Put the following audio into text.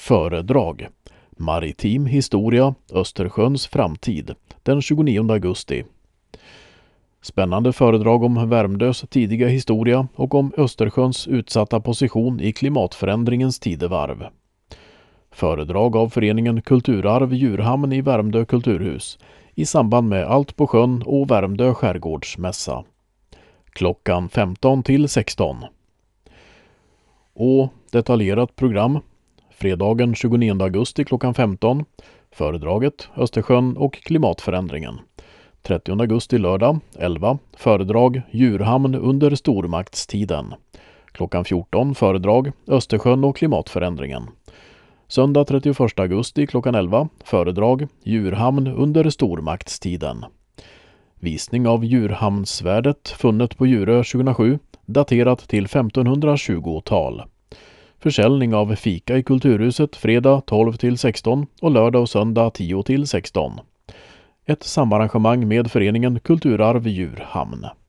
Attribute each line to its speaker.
Speaker 1: Föredrag. Maritim historia, Östersjöns framtid, den 29 augusti. Spännande föredrag om Värmdös tidiga historia och om Östersjöns utsatta position i klimatförändringens tidevarv. Föredrag av föreningen Kulturarv Djurhamn i Värmdö kulturhus i samband med Allt på sjön och Värmdö skärgårdsmässa. Klockan 15 till 16. Och detaljerat program. Fredagen 29 augusti klockan 15. Föredraget Östersjön och klimatförändringen. 30 augusti lördag 11. Föredrag Djurhamn under stormaktstiden. Klockan 14 föredrag Östersjön och klimatförändringen. Söndag 31 augusti klockan 11. Föredrag Djurhamn under stormaktstiden. Visning av djurhamnsvärdet funnet på Djurö 2007, daterat till 1520-tal. Försäljning av fika i kulturhuset fredag 12 till 16 och lördag och söndag 10 till 16. Ett samarrangemang med föreningen Kulturarv Djurhamn.